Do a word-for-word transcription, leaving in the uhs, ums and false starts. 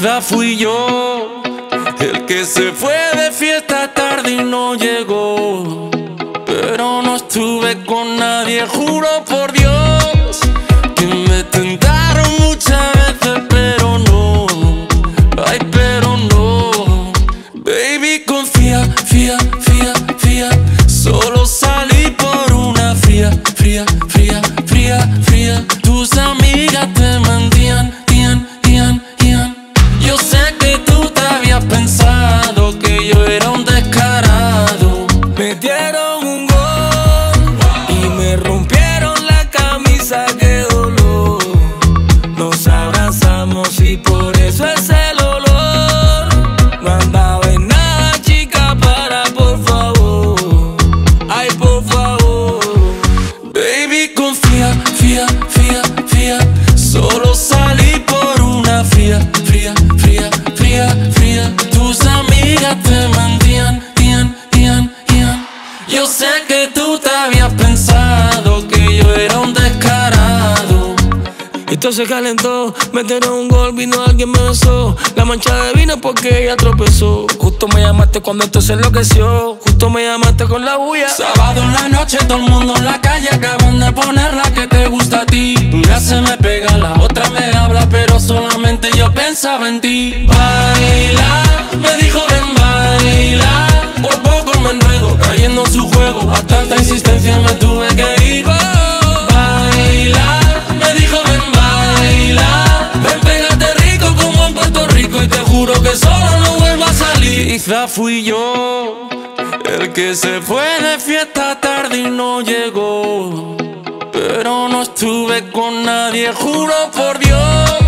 Quizá fui yo el que se fue de fiesta tarde y no llegó, pero no estuve con nadie, juro por Dios que me tentaron muchas veces, pero no, ay, pero no. Baby, confía, fía, fía, fía, solo salí por una fría, fría, fría, fría, fría. Tus amigas te mentían, ian, ian, ian. Yo sé que tú te habías pensado que yo era un descarado. Me dieron un gol y me rompieron la camisa, qué dolor. Nos abrazamos y por eso es el olor. No andaba en nada, chica, para, por favor. Ay, por favor. Baby, confía, fía, fía, fía, solo salí por una fría, fría, fría, fría, fría. Tus amigas te mentían, ian, ian, ian. Yo sé que tú te habías pensado que yo era un descarado. Esto se calentó, metieron un gol, vino alguien me besó. La mancha de vino porque ella tropezó. Justo me llamaste cuando esto se enloqueció. Justo me llamaste con la bulla. Sábado en la noche, todo el mundo en la calle, acaban de poner la que te gusta a ti. Una se me pega, la otra me habla, pero solamente yo pensaba en ti. Baila, me dijo ven baila. Por poco me enredo, cayendo en su juego. A tanta insistencia me tuve que ir. Baila, me dijo ven baila. Ven, pégate rico como en Puerto Rico y te juro que solo no vuelvo a salir. Quizá fui yo el que se fue de fiesta tarde y no llegó, pero no estuve con nadie, juro por Dios